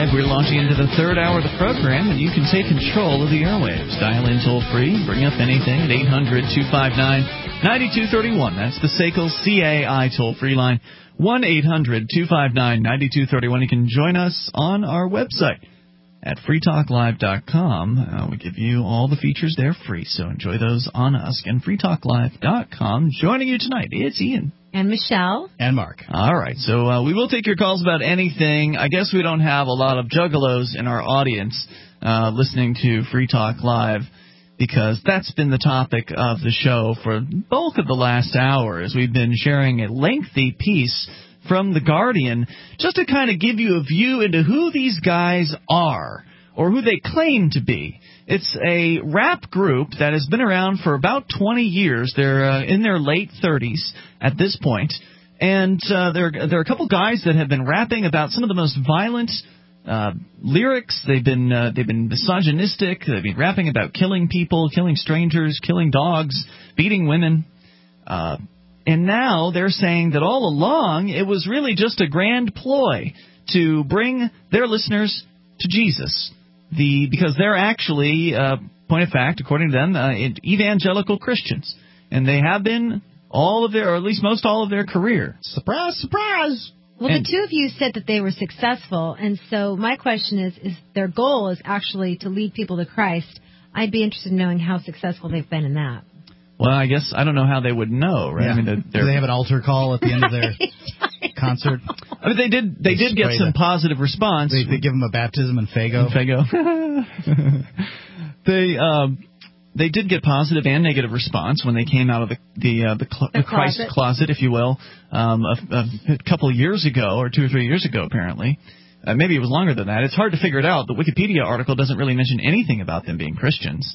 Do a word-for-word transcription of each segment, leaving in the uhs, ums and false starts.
Live. We're launching into the third hour of the program, and you can take control of the airwaves. Dial in toll-free, bring up anything at eight hundred, two five nine, nine two three one. That's the S A C L C A I toll-free line, one eight hundred, two five nine, nine two three one. You can join us on our website at free talk live dot com. Uh, we give you all the features there free, so enjoy those on us. And free talk live dot com. Joining you tonight, it's Ian. And Michelle. And Mark. All right, so uh, we will take your calls about anything. I guess we don't have a lot of juggalos in our audience uh, listening to Free Talk Live, because that's been the topic of the show for the bulk of the last hour, as we've been sharing a lengthy piece from The Guardian, just to kind of give you a view into who these guys are, or who they claim to be. It's a rap group that has been around for about twenty years. They're uh, in their late thirties at this point, and uh, there, there are a couple guys that have been rapping about some of the most violent uh, lyrics. They've been uh, they've been misogynistic. They've been rapping about killing people, killing strangers, killing dogs, beating women. Uh, And now they're saying that all along it was really just a grand ploy to bring their listeners to Jesus. The because they're actually, uh, point of fact, according to them, uh, evangelical Christians. And they have been all of their, or at least most all of their career. Surprise, surprise! Well, and, the two of you said that they were successful, and so my question is, is their goal is actually to lead people to Christ. I'd be interested in knowing how successful they've been in that. Well, I guess I don't know how they would know, right? Yeah. I mean, they're, they're, do they have an altar call at the end of their concert? I mean, they did. They, they did get some the, positive response. They, they give them a baptism in Fago. In Fago. they um, they did get positive and negative response when they came out of the the uh, the, cl- the, the Christ closet. closet, if you will, um, a, a couple of years ago, or two or three years ago, apparently. Uh, maybe it was longer than that. It's hard to figure it out. The Wikipedia article doesn't really mention anything about them being Christians.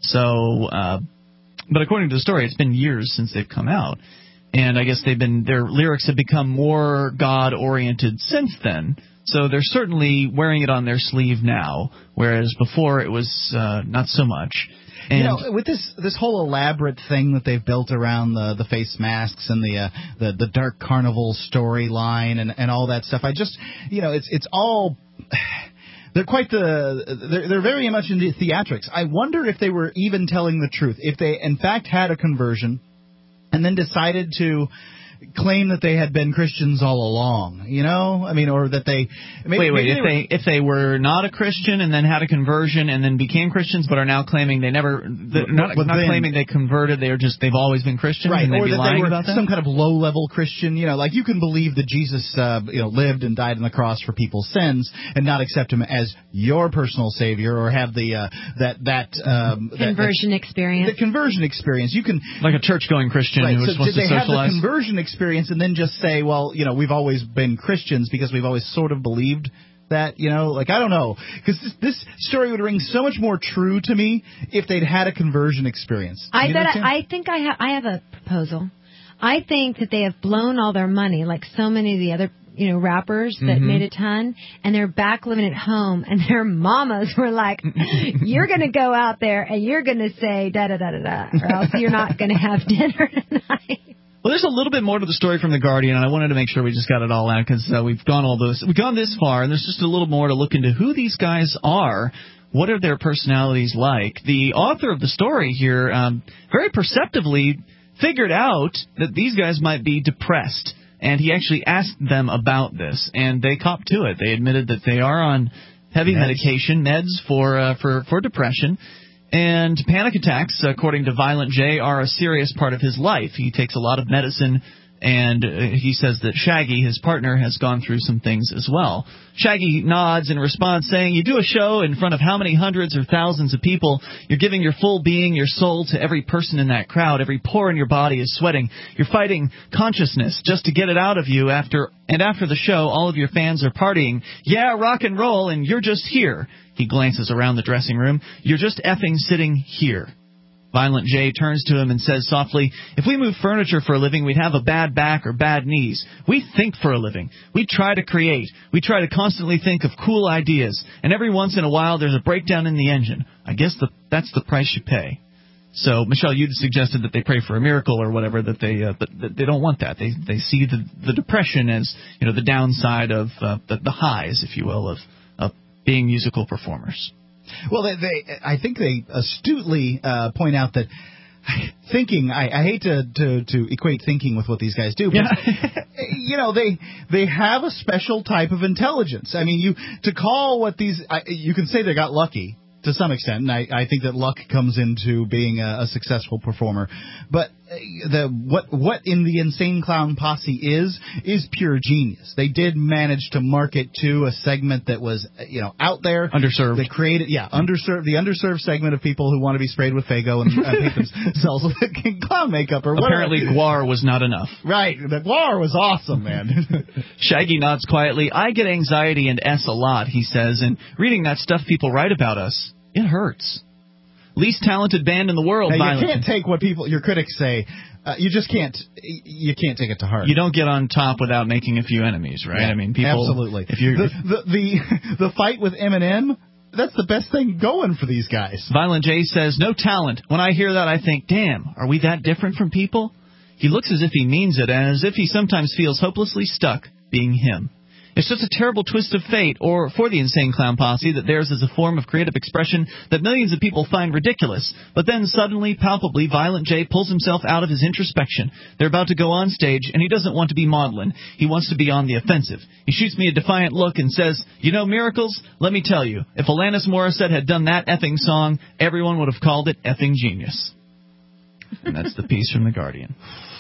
So. Uh, But according to the story, it's been years since they've come out, and I guess they've been their lyrics have become more God-oriented since then. So they're certainly wearing it on their sleeve now, whereas before it was uh, not so much. And you know, with this this whole elaborate thing that they've built around the the face masks and the uh, the the dark carnival storyline and and all that stuff, I just you know it's it's all. They're quite the. They're, they're very much into theatrics. I wonder if they were even telling the truth. If they, in fact, had a conversion, and then decided to claim that they had been Christians all along. You know, I mean, or that they. Maybe, wait, wait. maybe If they, were, they if they were not a Christian and then had a conversion and then became Christians, but are now claiming they never. Not, not then, claiming they converted. They are just. They've always been Christians. Right, and they'd or be that lying they were about that? some kind of low-level Christian. You know, like you can believe that Jesus, uh, you know, lived and died on the cross for people's sins, and not accept him as your personal savior, or have the uh, that that um, conversion that, that, experience. The conversion experience. You can like a church-going Christian right, who was so supposed did to they socialize. have the conversion experience and then just say, well, you know, we've always been Christians because we've always sort of believed that, you know, like, I don't know. Because this, this story would ring so much more true to me if they'd had a conversion experience. I you bet I, I think I have I have a proposal. I think that they have blown all their money, like so many of the other, you know, rappers that mm-hmm. made a ton, and they're back living at home, and their mamas were like, you're going to go out there and you're going to say da-da-da-da-da, or else you're not going to have dinner tonight. Well, there's a little bit more to the story from The Guardian, and I wanted to make sure we just got it all out because uh, we've gone all those, we've gone this far, and there's just a little more to look into who these guys are. What are their personalities like? The author of the story here um, very perceptively figured out that these guys might be depressed, and he actually asked them about this, and they copped to it. They admitted that they are on heavy meds. medication, meds for uh, for for depression. And panic attacks, according to Violent J, are a serious part of his life. He takes a lot of medicine, and uh, he says that Shaggy, his partner, has gone through some things as well. Shaggy nods in response, saying, you do a show in front of how many hundreds or thousands of people? You're giving your full being, your soul to every person in that crowd. Every pore in your body is sweating. You're fighting consciousness just to get it out of you. After And after the show, all of your fans are partying. Yeah, rock and roll, and you're just here. He glances around the dressing room. You're just effing sitting here. Violent J turns to him and says softly, if we move furniture for a living, we'd have a bad back or bad knees. We think for a living. We try to create. We try to constantly think of cool ideas. And every once in a while, there's a breakdown in the engine. I guess the, that's the price you pay. So, Michelle, you suggested that they pray for a miracle or whatever, that they uh, but they don't want that. They they see the, the depression as, you know, the downside of uh, the, the highs, if you will, of, of being musical performers. Well, they, they I think they astutely uh, point out that thinking, I, I hate to, to, to equate thinking with what these guys do, but, yeah. you know, they they have a special type of intelligence. I mean, you to call what these, I, you can say they got lucky to some extent, and I, I think that luck comes into being a, a successful performer. But the what what in the Insane Clown Posse is is pure genius. They did manage to market to a segment that was, you know, out there, underserved. They created, yeah, underserved the underserved segment of people who want to be sprayed with Faygo and uh, paint themselves with clown makeup or whatever. Apparently, Guar was not enough. Right, the Guar was awesome, man. Shaggy nods quietly. I get anxiety and S a lot, he says, and reading that stuff people write about us, it hurts. Least talented band in the world. Now, you Violent. can't take what people, your critics say. Uh, you just can't. You can't take it to heart. You don't get on top without making a few enemies, right? Yeah, I mean, people. Absolutely. If you're the, the the the fight with Eminem, that's the best thing going for these guys. Violent J says no talent. When I hear that, I think, damn, are we that different from people? He looks as if he means it, and as if he sometimes feels hopelessly stuck being him. It's just a terrible twist of fate, or for the Insane Clown Posse, that theirs is a form of creative expression that millions of people find ridiculous. But then suddenly, palpably, Violent J pulls himself out of his introspection. They're about to go on stage, and he doesn't want to be maudlin. He wants to be on the offensive. He shoots me a defiant look and says, you know, Miracles, let me tell you, if Alanis Morissette had done that effing song, everyone would have called it effing genius. And that's the piece from The Guardian.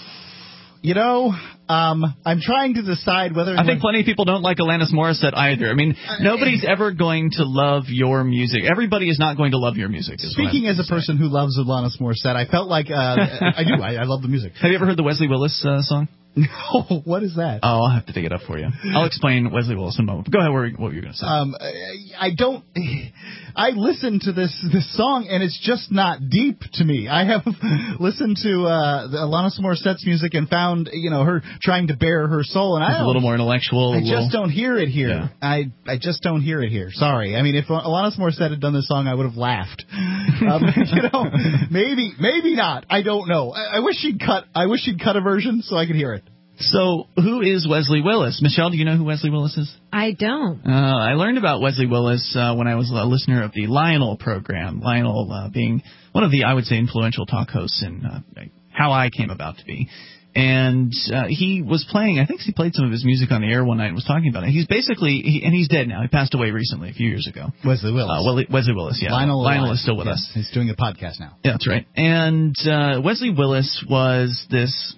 You know, um, I'm trying to decide whether... I think plenty of people don't like Alanis Morissette either. I mean, nobody's ever going to love your music. Everybody is not going to love your music. Speaking as a say. person who loves Alanis Morissette, I felt like... Uh, I do. I, I love the music. Have you ever heard the Wesley Willis uh, song? No. What is that? Oh, I'll have to dig it up for you. I'll explain Wesley Willis in a moment. Go ahead. What were you going to say? Um, I don't... I listened to this this song, and it's just not deep to me. I have listened to uh, the Alanis Morissette's music and found, you know, her trying to bare her soul, and it's I a little more intellectual. I little, just don't hear it here. Yeah. I I just don't hear it here. Sorry. I mean, if Alanis Morissette had done this song, I would have laughed. Um, you know, maybe maybe not. I don't know. I, I wish she'd cut. I wish she'd cut a version so I could hear it. So, who is Wesley Willis? Michelle, do you know who Wesley Willis is? I don't. Uh, I learned about Wesley Willis uh, when I was a listener of the Lionel program. Lionel uh, being one of the, I would say, influential talk hosts in uh, how I came about to be. And uh, he was playing, I think he played some of his music on the air one night and was talking about it. He's basically, he, and he's dead now. He passed away recently, a few years ago. Wesley Willis. Uh, Wesley Willis, yeah. Lionel, Lionel is still with yes, us. He's doing a podcast now. Yeah, that's right. And uh, Wesley Willis was this...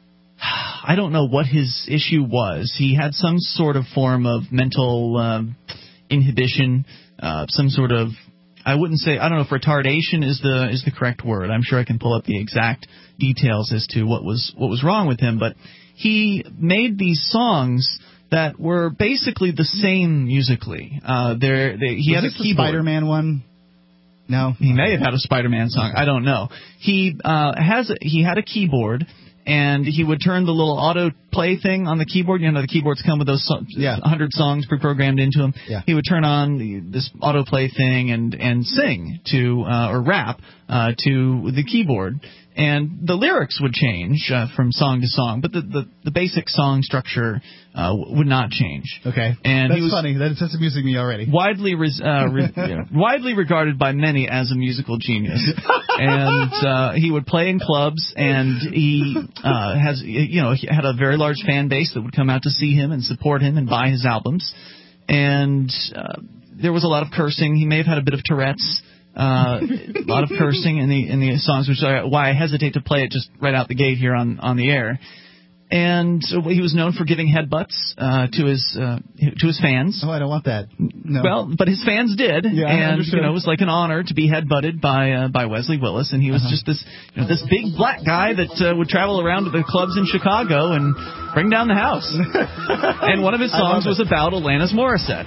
I don't know what his issue was. He had some sort of form of mental um, inhibition, uh, some sort of, I wouldn't say, I don't know if retardation is the is the correct word. I'm sure I can pull up the exact details as to what was what was wrong with him. But he made these songs that were basically the same musically. Uh, there, they, he was had a this keyboard. The Spider-Man one. No, he may have had a Spider-Man song. I don't know. He uh, has he had a keyboard. And he would turn the little auto-play thing on the keyboard. You know, the keyboards come with those so- yeah. one hundred songs pre-programmed into them. Yeah. He would turn on the, this auto-play thing and, and sing to uh, or rap uh, to the keyboard. And the lyrics would change uh, from song to song, but the, the, the basic song structure uh, would not change. Okay, and that's he was funny. That's, that's amusing me already. Widely, res, uh, re, you know, widely regarded by many as a musical genius, and uh, he would play in clubs, and he uh, has, you know, he had a very large fan base that would come out to see him and support him and buy his albums. And uh, there was a lot of cursing. He may have had a bit of Tourette's. Uh, a lot of cursing in the in the songs, which is why I hesitate to play it just right out the gate here on, on the air. And so he was known for giving headbutts uh, to his uh, to his fans. Oh, I don't want that. No. Well, but his fans did, yeah, and you know, it was like an honor to be headbutted by uh, by Wesley Willis, and he was uh-huh. just this you know, this big black guy that uh, would travel around to the clubs in Chicago and bring down the house. And one of his songs was about Alanis Morissette.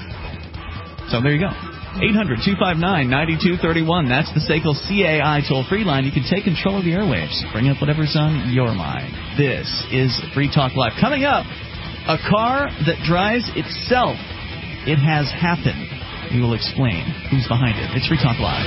So there you go. eight hundred, two five nine, nine two three one. That's the S A C L C A I toll-free line. You can take control of the airwaves. Bring up whatever's on your mind. This is Free Talk Live. Coming up, a car that drives itself. It has happened. We will explain who's behind it. It's Free Talk Live.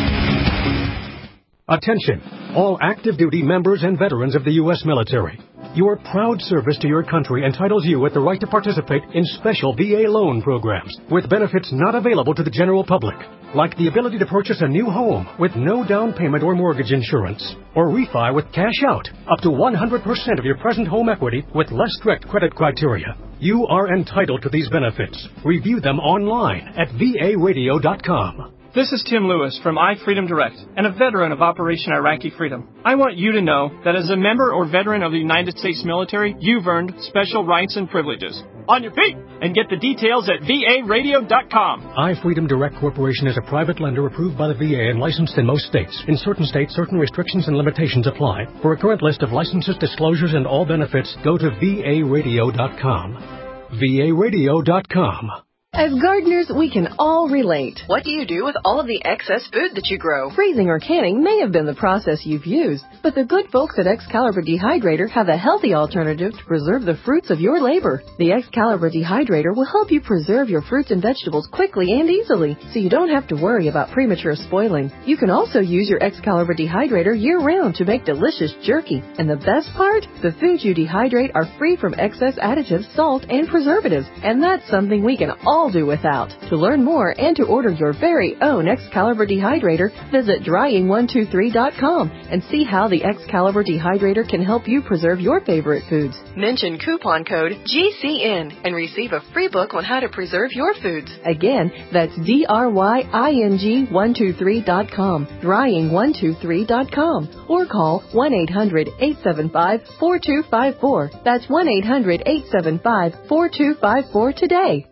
Attention, all active duty members and veterans of the U S military. Your proud service to your country entitles you with the right to participate in special V A loan programs with benefits not available to the general public, like the ability to purchase a new home with no down payment or mortgage insurance, or refi with cash out, up to one hundred percent of your present home equity with less strict credit criteria. You are entitled to these benefits. Review them online at V A radio dot com. This is Tim Lewis from iFreedom Direct and a veteran of Operation Iraqi Freedom. I want you to know that as a member or veteran of the United States military, you've earned special rights and privileges. On your feet! And get the details at V A radio dot com. iFreedom Direct Corporation is a private lender approved by the V A and licensed in most states. In certain states, certain restrictions and limitations apply. For a current list of licenses, disclosures, and all benefits, go to V A radio dot com. V A radio dot com. As gardeners, we can all relate. What do you do with all of the excess food that you grow? Freezing or canning may have been the process you've used, but the good folks at Excalibur Dehydrator have a healthy alternative to preserve the fruits of your labor. The Excalibur Dehydrator will help you preserve your fruits and vegetables quickly and easily, so you don't have to worry about premature spoiling. You can also use your Excalibur Dehydrator year-round to make delicious jerky. And the best part? The foods you dehydrate are free from excess additives, salt, and preservatives, and that's something we can all do without. To learn more and to order your very own Excalibur Dehydrator, visit drying one two three dot com and see how the Excalibur Dehydrator can help you preserve your favorite foods. Mention coupon code G C N and receive a free book on how to preserve your foods. Again, that's D R Y I N G one two three dot com, drying one two three dot com, or call one eight hundred eight seven five four two five four. That's one eight hundred eight seven five four two five four today.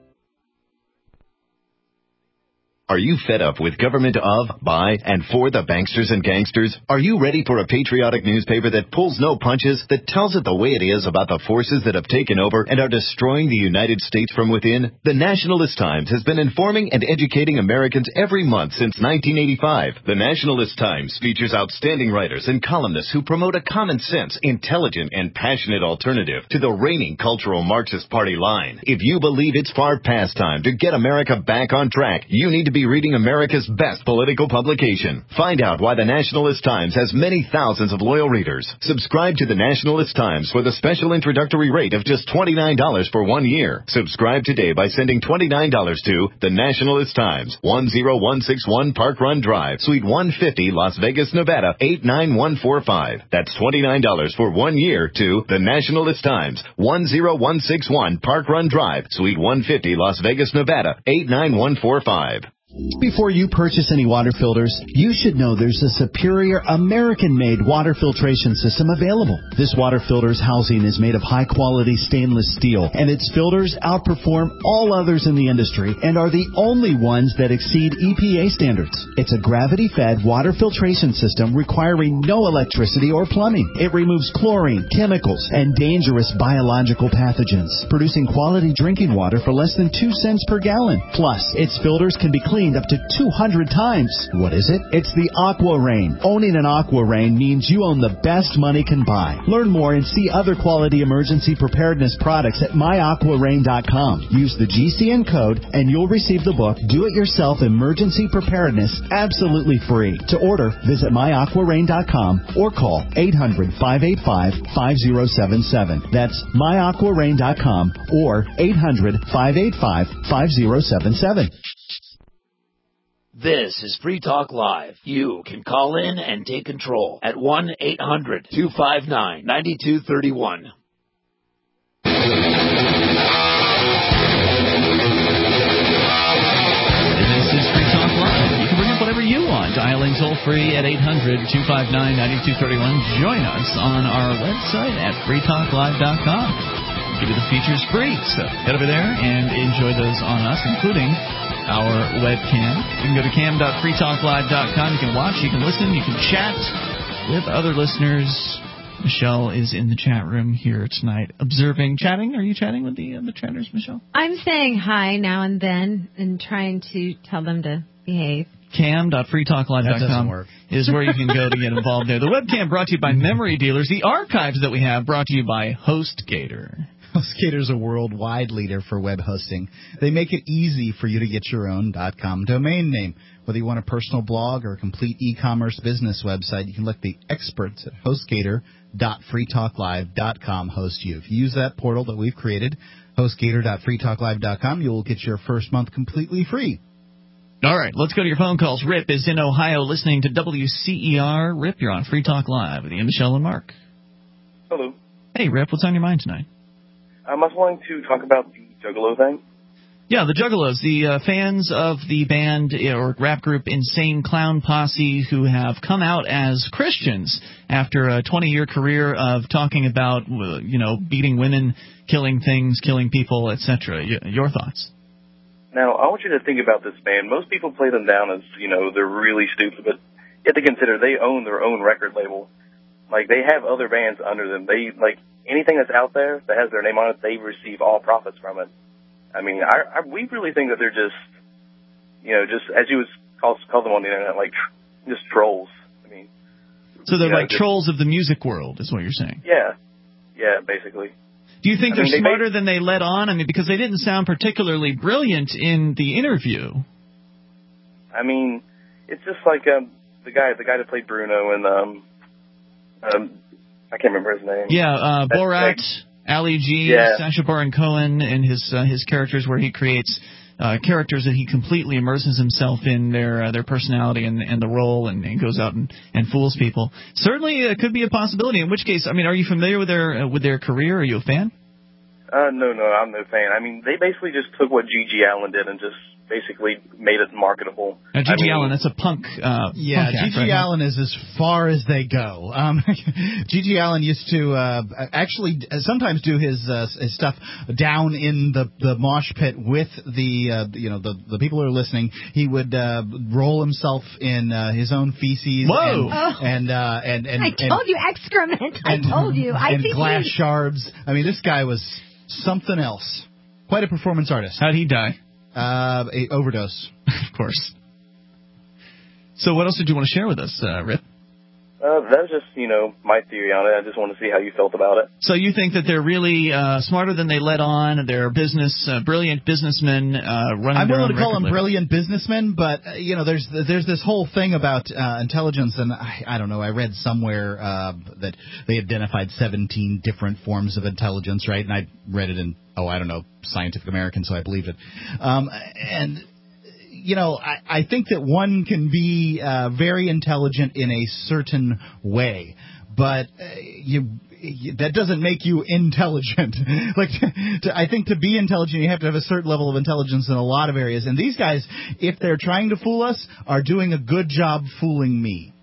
Are you fed up with government of, by, and for the banksters and gangsters? Are you ready for a patriotic newspaper that pulls no punches, that tells it the way it is about the forces that have taken over and are destroying the United States from within? The Nationalist Times has been informing and educating Americans every month since nineteen eighty-five. The Nationalist Times features outstanding writers and columnists who promote a common sense, intelligent, and passionate alternative to the reigning cultural Marxist Party line. If you believe it's far past time to get America back on track, you need to be reading America's best political publication. Find out why the Nationalist Times has many thousands of loyal readers. Subscribe to the Nationalist Times for the special introductory rate of just twenty-nine dollars for one year. Subscribe today by sending twenty-nine dollars to the Nationalist Times, one oh one six one Park Run Drive, Suite one fifty, Las Vegas, Nevada, eight nine one four five. That's twenty-nine dollars for one year to the Nationalist Times, one oh one six one Park Run Drive, Suite one fifty, Las Vegas, Nevada, eight nine one four five. Before you purchase any water filters, you should know there's a superior American-made water filtration system available. This water filter's housing is made of high-quality stainless steel, and its filters outperform all others in the industry and are the only ones that exceed E P A standards. It's a gravity-fed water filtration system requiring no electricity or plumbing. It removes chlorine, chemicals, and dangerous biological pathogens, producing quality drinking water for less than two cents per gallon. Plus, its filters can be cleaned up to two hundred times. What is it? It's the Aqua Rain. Owning an Aqua Rain means you own the best money can buy. Learn more and see other quality emergency preparedness products at my aqua rain dot com. Use the G C N code and you'll receive the book Do It Yourself Emergency Preparedness absolutely free. To order, visit my aqua rain dot com or call eight hundred five eight five five oh seven seven. That's my aqua rain dot com or eight hundred five eight five five oh seven seven. This is Free Talk Live. You can call in and take control at one eight hundred two five nine nine two three one. This is Free Talk Live. You can bring up whatever you want. Dialing toll free at eight hundred two five nine nine two three one. Join us on our website at free talk live dot com. We'll give you the features free. So head over there and enjoy those on us, including our webcam. You can go to cam dot free talk live dot com. You can watch, you can listen, you can chat with other listeners. Michelle is in the chat room here tonight, observing, chatting. Are you chatting with the, uh, the chatters, Michelle? I'm saying hi now and then and trying to tell them to behave. cam dot free talk live dot com is where you can go to get involved there. The webcam brought to you by Memory Dealers. The archives that we have brought to you by HostGator. HostGator's a worldwide leader for web hosting. They make it easy for you to get your own .com domain name. Whether you want a personal blog or a complete e-commerce business website, you can let the experts at HostGator dot free talk live dot com host you. If you use that portal that we've created, HostGator dot free talk live dot com, you will get your first month completely free. All right, let's go to your phone calls. Rip is in Ohio listening to W C E R. Rip, you're on Free Talk Live with Ian, Michelle, and Mark. Hello. Hey, Rip, what's on your mind tonight? Um, I was wanting to talk about the Juggalo thing. Yeah, the Juggalos, the uh, fans of the band or rap group Insane Clown Posse who have come out as Christians after a twenty-year career of talking about, uh, you know, beating women, killing things, killing people, et cetera. Y- your thoughts? Now, I want you to think about this band. Most people play them down as, you know, they're really stupid, but you have to consider they own their own record label. Like, they have other bands under them. They, like, anything that's out there that has their name on it, they receive all profits from it. I mean, I, I, we really think that they're just, you know, just, as you would call, call them on the internet, like, tr- just trolls. I mean. So they're you know, like just, trolls of the music world, is what you're saying? Yeah. Yeah, basically. Do you think I they're mean, they smarter make, than they let on? I mean, because they didn't sound particularly brilliant in the interview. I mean, it's just like um, the guy, the guy that played Bruno and, um, um, I can't remember his name. Yeah, uh, That's Borat. like, Ali G, yeah. Sacha Baron Cohen, and his uh, his characters, where he creates uh, characters that he completely immerses himself in their uh, their personality and, and the role, and, and goes out and, and fools people. Certainly, it could be a possibility. In which case, I mean, are you familiar with their uh, with their career? Are you a fan? Uh, no, no, I'm no fan. I mean, they basically just took what G G Allen did and just basically made it marketable. Now, G G I mean, Allen, that's a punk. Uh, yeah, punk G G right? Allen is as far as they go. Um, G G Allen used to uh, actually sometimes do his, uh, his stuff down in the, the mosh pit with the uh, you know the the people who are listening. He would uh, roll himself in uh, his own feces. Whoa! And Oh. and, uh, and and I told and, you excrement. and, I told you. I and think glass he... shards. I mean, this guy was something else. Quite a performance artist. How'd he die? Uh, a overdose. Of course. So what else did you want to share with us, uh, Rip? Uh, that was just, you know, my theory on it. I just want to see how you felt about it. So you think that they're really uh, smarter than they let on? They're business, uh, brilliant businessmen uh, running. I'm their willing own to call them record label. brilliant businessmen, but uh, you know, there's there's this whole thing about uh, intelligence, and I, I don't know. I read somewhere uh, that they identified seventeen different forms of intelligence, right? And I read it in oh, I don't know, Scientific American, so I believed it. Um, and you know, I, I think that one can be uh, very intelligent in a certain way, but uh, you, you that doesn't make you intelligent. like, to, I think to be intelligent, you have to have a certain level of intelligence in a lot of areas. And these guys, if they're trying to fool us, are doing a good job fooling me.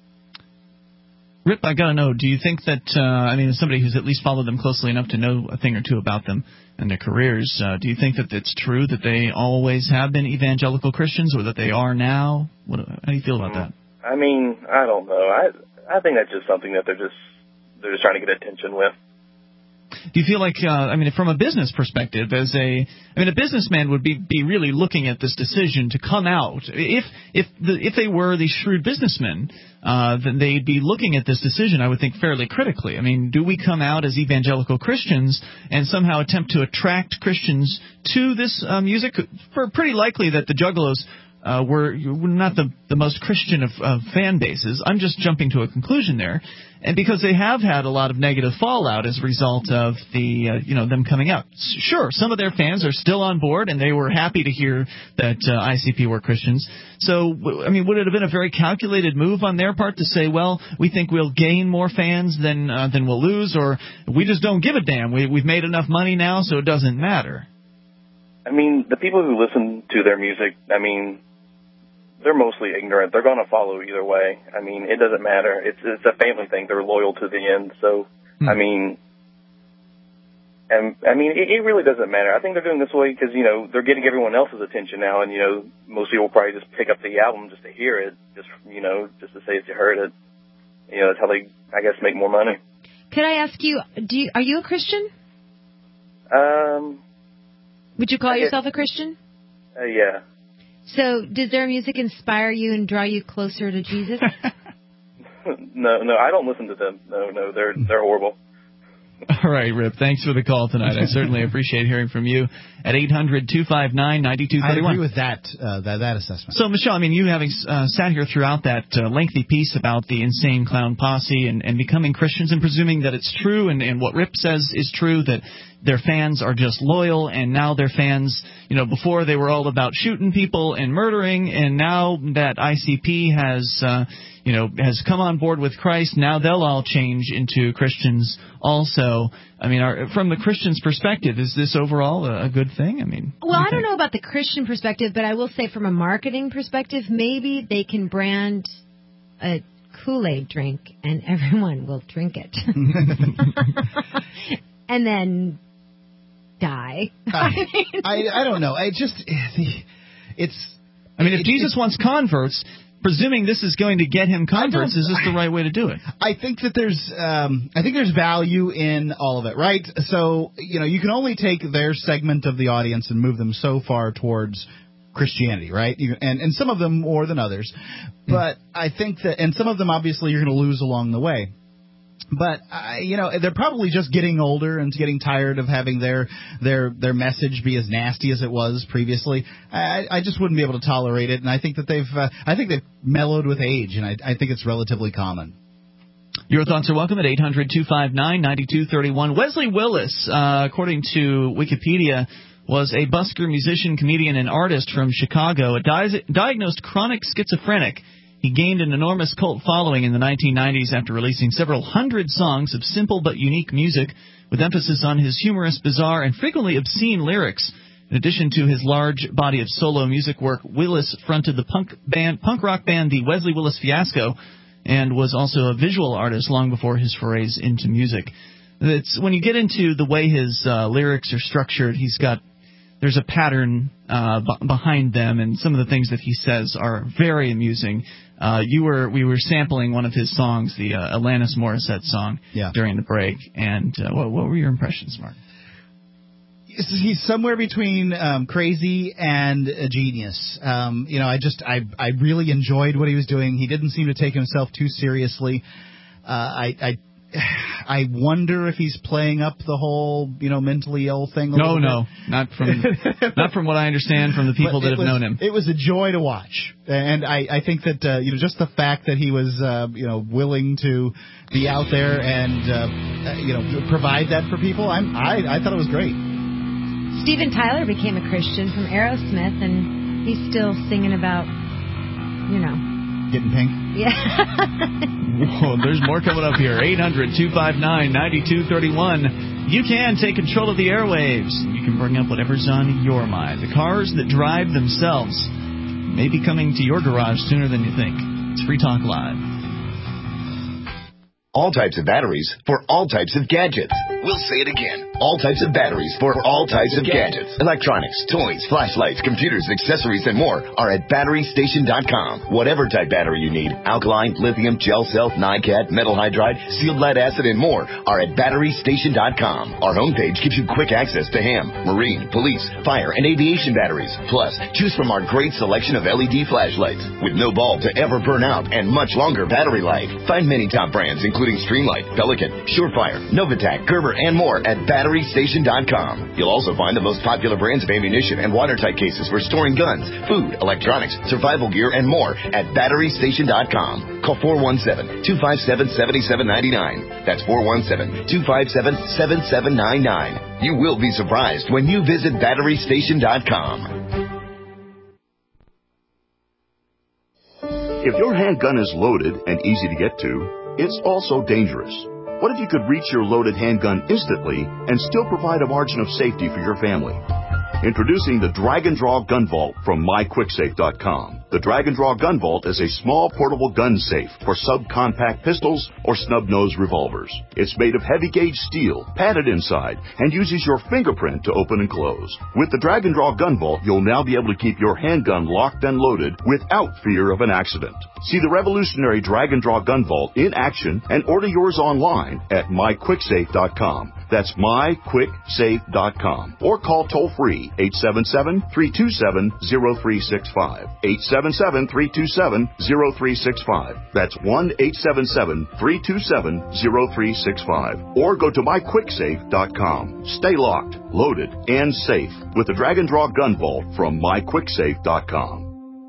Rip, I gotta know, do you think that, uh, I mean, as somebody who's at least followed them closely enough to know a thing or two about them and their careers, uh, do you think that it's true that they always have been evangelical Christians, or that they are now? What, how do you feel about that? I mean, I don't know. I I think that's just something that they're just they're just trying to get attention with. Do you feel like, uh, I mean, from a business perspective, as a, I mean, a businessman would be, be really looking at this decision to come out. If if the, if they were these shrewd businessmen, uh, then they'd be looking at this decision, I would think, fairly critically. I mean, do we come out as evangelical Christians and somehow attempt to attract Christians to this uh, music? For pretty likely that the Juggalos Uh, we're, we're not the, the most Christian of, of fan bases. I'm just jumping to a conclusion there. And because they have had a lot of negative fallout as a result of the, uh, you know, them coming out. Sure, some of their fans are still on board, and they were happy to hear that uh, I C P were Christians. So, I mean, would it have been a very calculated move on their part to say, well, we think we'll gain more fans than uh, than we'll lose, or we just don't give a damn. We, we've made enough money now, so it doesn't matter. I mean, the people who listen to their music, I mean, they're mostly ignorant. They're going to follow either way. I mean, it doesn't matter. It's it's a family thing. They're loyal to the end. So, hmm. I mean, and I mean, it, it really doesn't matter. I think they're doing this way because, you know, they're getting everyone else's attention now. And, you know, most people will probably just pick up the album just to hear it, just, you know, just to say that you heard it. You know, that's how they, I guess, make more money. Could I ask you, do you, are you a Christian? Um. Would you call I yourself guess, a Christian? Uh, yeah. So, does their music inspire you and draw you closer to Jesus? no, no, I don't listen to them. No, no, they're they're horrible. All right, Rip. Thanks for the call tonight. I certainly appreciate hearing from you at eight hundred two five nine nine two three one. I agree with that uh, that, that assessment. So, Michelle, I mean, you having uh, sat here throughout that uh, lengthy piece about the Insane Clown Posse and, and becoming Christians and presuming that it's true and, and what Rip says is true, that their fans are just loyal, and now their fans, you know, before they were all about shooting people and murdering, and now that I C P has, uh, you know, has come on board with Christ, now they'll all change into Christians also. I mean, are, from the Christian's perspective, is this overall a, a good thing? I mean, well, do I don't know about the Christian perspective, but I will say from a marketing perspective, maybe they can brand a Kool-Aid drink and everyone will drink it. And then die. I, I, I don't know. I just, it's... I mean, if it, Jesus wants converts, presuming this is going to get him converts, is this the right way to do it? I think that there's, um, I think there's value in all of it, right? So, you know, you can only take their segment of the audience and move them so far towards Christianity, right? You, and, and some of them more than others. But mm. I think that, and some of them obviously you're going to lose along the way. But, uh, you know, they're probably just getting older and getting tired of having their their their message be as nasty as it was previously. I, I just wouldn't be able to tolerate it, and I think that they've uh, I think they've mellowed with age, and I, I think it's relatively common. Your thoughts are welcome at eight hundred two five nine nine two three one. Wesley Willis, uh, according to Wikipedia, was a busker, musician, comedian, and artist from Chicago, a di- diagnosed chronic schizophrenic. He gained an enormous cult following in the nineteen nineties after releasing several hundred songs of simple but unique music, with emphasis on his humorous, bizarre, and frequently obscene lyrics. In addition to his large body of solo music work, Willis fronted the punk band, punk rock band The Wesley Willis Fiasco, and was also a visual artist long before his forays into music. It's, when you get into the way his uh, lyrics are structured, he's got there's a pattern uh, b- behind them, and some of the things that he says are very amusing. Uh, you were we were sampling one of his songs, the uh, Alanis Morissette song, yeah. during the break. And uh, what, what were your impressions, Mark? He's somewhere between um, crazy and a genius. Um, you know, I just I I really enjoyed what he was doing. He didn't seem to take himself too seriously. Uh, I. I I wonder if he's playing up the whole, you know, mentally ill thing. A no, no, bit. not from not from what I understand from the people that have was, known him. It was a joy to watch, and I, I think that uh, you know just the fact that he was uh, you know willing to be out there and uh, you know provide that for people, I'm I, I thought it was great. Steven Tyler became a Christian from Aerosmith, and he's still singing about, you know. Getting pink? Yeah. Whoa, there's more coming up here. eight hundred two five nine nine two three one. You can take control of the airwaves. You can bring up whatever's on your mind. The cars that drive themselves may be coming to your garage sooner than you think. It's Free Talk Live. All types of batteries for all types of gadgets. We'll say it again. All types of batteries for all types of gadgets. Electronics, toys, flashlights, computers, accessories, and more are at battery station dot com. Whatever type battery you need, alkaline, lithium, gel cell, NiCad, metal hydride, sealed lead acid, and more are at battery station dot com. Our homepage gives you quick access to ham, marine, police, fire, and aviation batteries. Plus, choose from our great selection of L E D flashlights with no bulb to ever burn out and much longer battery life. Find many top brands, including Streamlight, Pelican, Surefire, Novatac, Gerber, and more at battery station dot com. You'll also find the most popular brands of ammunition and watertight cases for storing guns, food, electronics, survival gear, and more at battery station dot com. Call four one seven, two five seven, seven seven nine nine. That's four one seven, two five seven, seven seven nine nine. You will be surprised when you visit battery station dot com. If your handgun is loaded and easy to get to, it's also dangerous. What if you could reach your loaded handgun instantly and still provide a margin of safety for your family? Introducing the Drag and Draw Gun Vault from my quick safe dot com. The Drag and Draw Gun Vault is a small portable gun safe for subcompact pistols or snub-nosed revolvers. It's made of heavy-gauge steel, padded inside, and uses your fingerprint to open and close. With the Drag and Draw Gun Vault, you'll now be able to keep your handgun locked and loaded without fear of an accident. See the revolutionary Drag and Draw Gun Vault in action and order yours online at my quick safe dot com. That's my quick safe dot com. Or call toll-free eight seven seven, three two seven, zero three six five. eight seven seven, three two seven, zero three six five. That's one eight seven seven, three two seven, zero three six five. Or go to my quick safe dot com. Stay locked, loaded, and safe with the Drag and Draw Gun Vault from my quick safe dot com.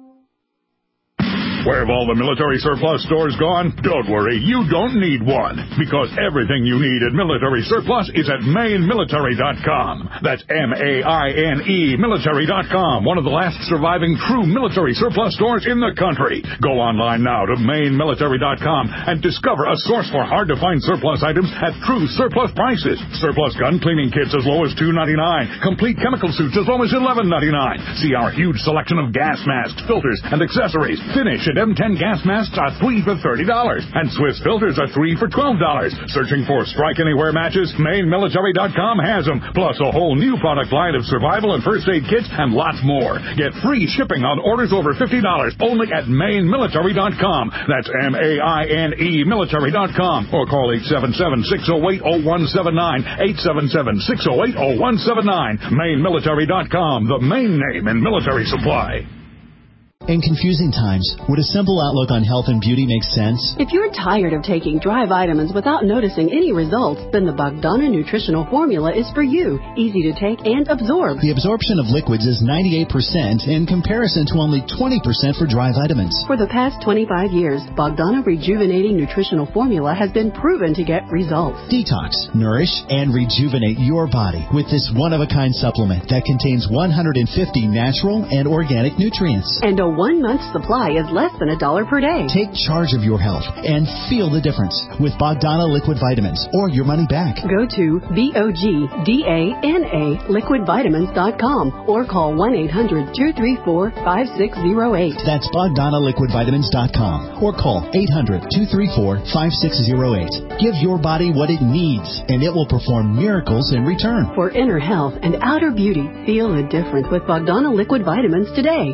Where have all the military surplus stores gone? Don't worry, you don't need one, because everything you need at Military Surplus is at Maine Military dot com. That's M A I N E Military dot com, one of the last surviving true military surplus stores in the country. Go online now to Maine Military dot com and discover a source for hard-to-find surplus items at true surplus prices. Surplus gun cleaning kits as low as two ninety-nine, complete chemical suits as low as eleven ninety-nine. See our huge selection of gas masks, filters, and accessories. Finish and M ten gas masks are three for thirty dollars, and Swiss filters are three for twelve dollars. Searching for Strike Anywhere matches? Maine Military dot com has them, plus a whole new product line of survival and first aid kits and lots more. Get free shipping on orders over fifty dollars only at Maine Military dot com. That's M A I N E Military dot com. Or call eight seven seven, six oh eight, oh one seven nine, eight seven seven, six oh eight, oh one seven nine. Maine Military dot com, the main name in military supply. In confusing times, would a simple outlook on health and beauty make sense? If you're tired of taking dry vitamins without noticing any results, then the Bogdana Nutritional Formula is for you. Easy to take and absorb. The absorption of liquids is ninety-eight percent in comparison to only twenty percent for dry vitamins. For the past twenty-five years, Bogdana Rejuvenating Nutritional Formula has been proven to get results. Detox, nourish, and rejuvenate your body with this one-of-a-kind supplement that contains one hundred fifty natural and organic nutrients. And a one-month supply is less than a dollar per day. Take charge of your health and feel the difference with Bogdana Liquid Vitamins or your money back. Go to B O G D A N A liquid vitamins dot com or call one eight hundred, two three four, five six zero eight. That's Bogdana Liquid Vitamins dot com or call eight hundred, two three four, five six zero eight. Give your body what it needs and it will perform miracles in return. For inner health and outer beauty, feel the difference with Bogdana Liquid Vitamins today.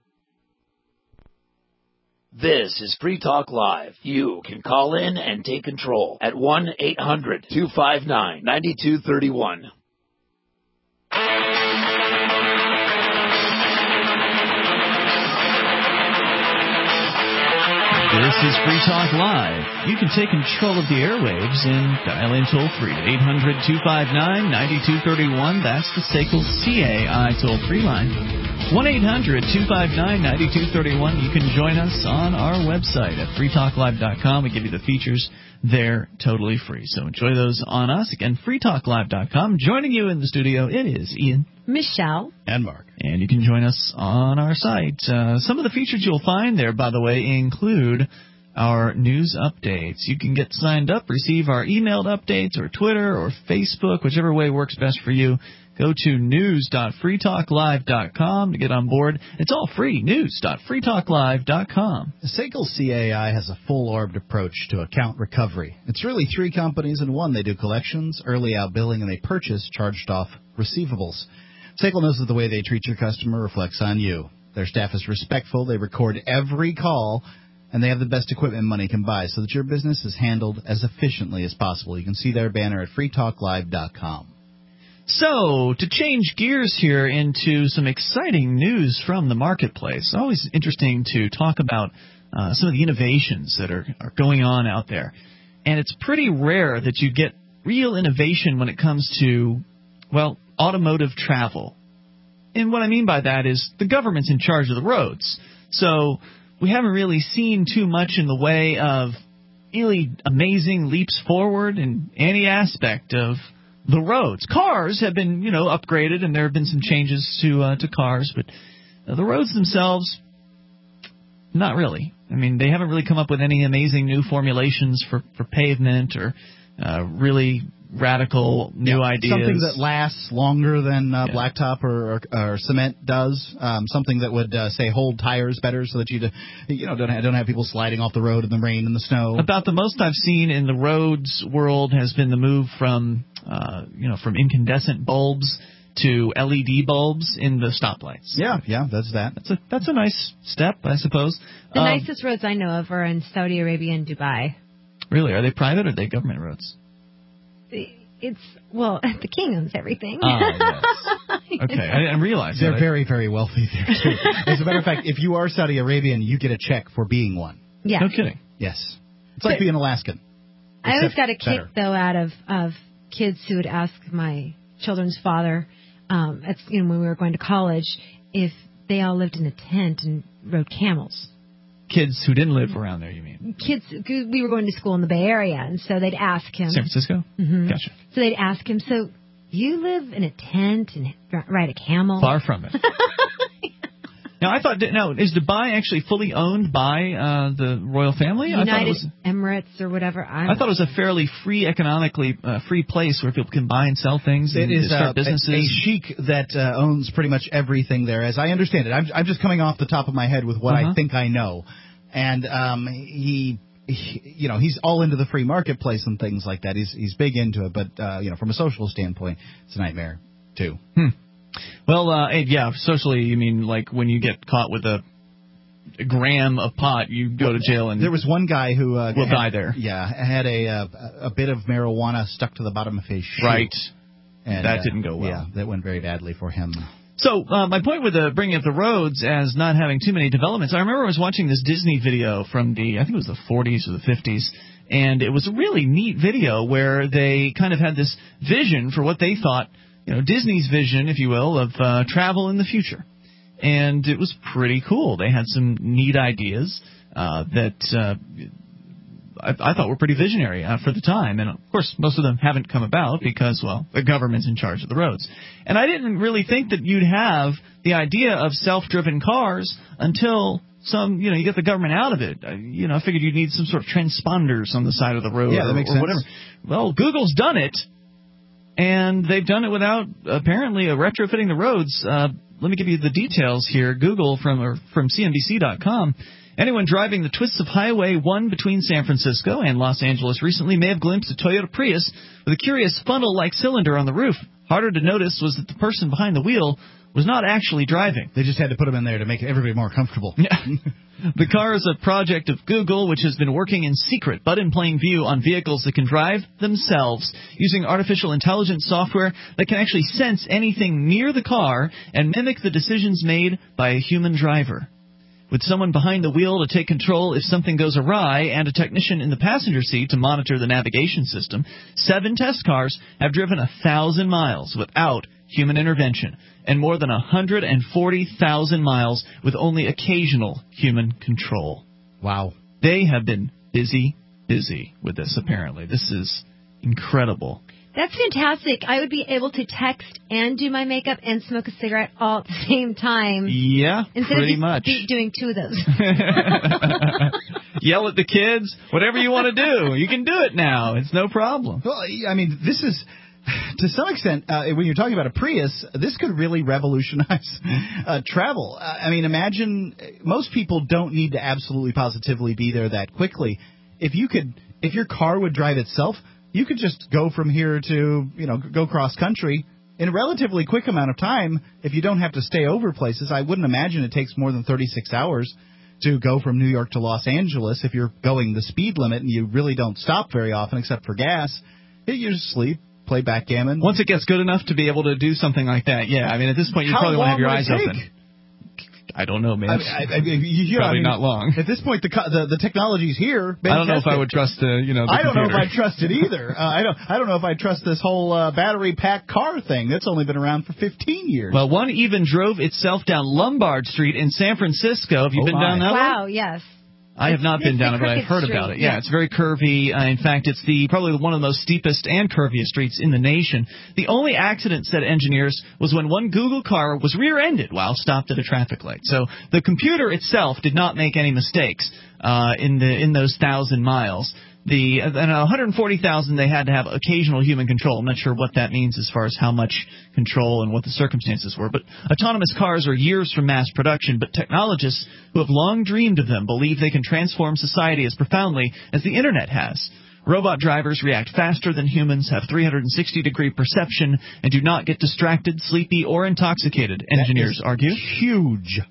This is Free Talk Live. You can call in and take control at one eight hundred, two five nine, nine two three one. This is Free Talk Live. You can take control of the airwaves and dial in toll-free at eight hundred, two five nine, nine two three one. That's the S A C L C A I toll-free line. one eight hundred, two five nine, nine two three one. You can join us on our website at free talk live dot com. We give you the features there totally free. So enjoy those on us. Again, free talk live dot com. Joining you in the studio, it is Ian, Michelle, and Mark. And you can join us on our site. Uh, some of the features you'll find there, by the way, include our news updates. You can get signed up, receive our emailed updates, or Twitter, or Facebook, whichever way works best for you. Go to news dot free talk live dot com to get on board. It's all free, news dot free talk live dot com. The S A C L C A I has a full-orbed approach to account recovery. It's really three companies in one. They do collections, early outbilling, and they purchase charged-off receivables. S A C L knows that the way they treat your customer reflects on you. Their staff is respectful. They record every call, and they have the best equipment money can buy so that your business is handled as efficiently as possible. You can see their banner at free talk live dot com. So, to change gears here into some exciting news from the marketplace, always interesting to talk about uh, some of the innovations that are, are going on out there. And it's pretty rare that you get real innovation when it comes to, well, automotive travel. And what I mean by that is the government's in charge of the roads. So we haven't really seen too much in the way of really amazing leaps forward in any aspect of the roads. Cars have been, you know, upgraded, and there have been some changes to uh, to cars, but uh, the roads themselves, not really. I mean, they haven't really come up with any amazing new formulations for, for pavement or uh, really radical new yeah, ideas. Something that lasts longer than uh, yeah. blacktop or, or, or cement does. Um, something that would, uh, say, hold tires better so that you, you know, don't have, don't have people sliding off the road in the rain and the snow. About the most I've seen in the roads world has been the move from, uh, you know, from incandescent bulbs to L E D bulbs in the stoplights. Yeah, yeah, that's that. That's a that's a nice step, I suppose. The um, nicest roads I know of are in Saudi Arabia and Dubai. Really? Are they private or are they government roads? it's, well, the king owns everything. Oh, yes. Okay, I didn't realize They're that. very, very wealthy there, too. As a matter of fact, if you are Saudi Arabian, you get a check for being one. Yeah. No kidding. Yes. It's like being Alaskan. I always got a better. kick, though, out of, of kids who would ask my children's father, um, at, you know, when we were going to college, if they all lived in a tent and rode camels. Kids who didn't live around there, you mean? Kids, we were going to school in the Bay Area, and so they'd ask him. San Francisco? Mm-hmm. Gotcha. So they'd ask him, so you live in a tent and ride a camel? Far from it. Now, I thought, now, is Dubai actually fully owned by uh, the royal family? United I thought it was, Emirates or whatever. I, I thought it was a fairly free, economically uh, free place where people can buy and sell things and It is start uh, businesses. a, a sheik that uh, owns pretty much everything there, as I understand it. I'm, I'm just coming off the top of my head with what Uh-huh. I think I know. And um, he, he, you know, he's all into the free marketplace and things like that. He's he's big into it, but uh, you know, from a social standpoint, it's a nightmare too. Hmm. Well, uh, and yeah, socially, you mean like when you get caught with a, a gram of pot, you go to jail and there was one guy who uh, will had, die there. Yeah, had a uh, a bit of marijuana stuck to the bottom of his shoe. Right. And, that uh, didn't go well. Yeah, that went very badly for him. So uh, my point with uh, bringing up the roads as not having too many developments, I remember I was watching this Disney video from the, I think it was the forties or the fifties, and it was a really neat video where they kind of had this vision for what they thought, you know, Disney's vision, if you will, of uh, travel in the future. And it was pretty cool. They had some neat ideas uh, that uh, I, I thought were pretty visionary uh, for the time. And, of course, most of them haven't come about because, well, the government's in charge of the roads. And I didn't really think that you'd have the idea of self-driven cars until some, you know, you get the government out of it. I, you know, I figured you'd need some sort of transponders on the side of the road Yeah, or, that makes or sense. whatever. Well, Google's done it. And they've done it without apparently uh, retrofitting the roads. Uh, let me give you the details here. Google from or from C N B C dot com. Anyone driving the twists of Highway one between San Francisco and Los Angeles recently may have glimpsed a Toyota Prius with a curious funnel-like cylinder on the roof. Harder to notice was that the person behind the wheel was not actually driving. They just had to put them in there to make everybody more comfortable. Yeah. The car is a project of Google, which has been working in secret but in plain view on vehicles that can drive themselves using artificial intelligence software that can actually sense anything near the car and mimic the decisions made by a human driver. With someone behind the wheel to take control if something goes awry and a technician in the passenger seat to monitor the navigation system, seven test cars have driven a thousand miles without human intervention and more than one hundred forty thousand miles with only occasional human control. Wow. They have been busy, busy with this, apparently. This is incredible. That's fantastic. I would be able to text and do my makeup and smoke a cigarette all at the same time. Yeah, Instead pretty of just much. do- doing two of those. Yell at the kids, whatever you want to do. You can do it now. It's no problem. Well, I mean, this is, to some extent, uh, when you're talking about a Prius, this could really revolutionize uh, travel. Uh, I mean, imagine most people don't need to absolutely positively be there that quickly. If you could, if your car would drive itself, you could just go from here to, you know, go cross country in a relatively quick amount of time. If you don't have to stay over places, I wouldn't imagine it takes more than thirty-six hours to go from New York to Los Angeles if you're going the speed limit and you really don't stop very often except for gas. You just sleep, play backgammon. Once it gets good enough to be able to do something like that, yeah. I mean, at this point, you How probably want to have your long eyes would it open. take? I don't know, man. I mean, I, I mean, you know, Probably I mean, not long. At this point, the co- the, the technology's here. I don't know if I would trust the, you know, the I don't computer. know if I trust it either. uh, I don't. I don't know if I trust this whole uh, battery pack car thing. That's only been around for fifteen years. Well, one even drove itself down Lombard Street in San Francisco. Have you Oh been my. down that one? Wow, yes. I have not It's been down the it, but I've crooked heard street, about it. yeah. Yeah, it's very curvy. Uh, in fact, it's the probably one of the most steepest and curviest streets in the nation. The only accident, said engineers, was when one Google car was rear-ended while stopped at a traffic light. So the computer itself did not make any mistakes uh, in the in those thousand miles. The and one hundred forty thousand they had to have occasional human control. I'm not sure what that means as far as how much control and what the circumstances were. But autonomous cars are years from mass production, but technologists who have long dreamed of them believe they can transform society as profoundly as the Internet has. Robot drivers react faster than humans, have three hundred sixty degree perception, and do not get distracted, sleepy, or intoxicated, engineers argue. Huge.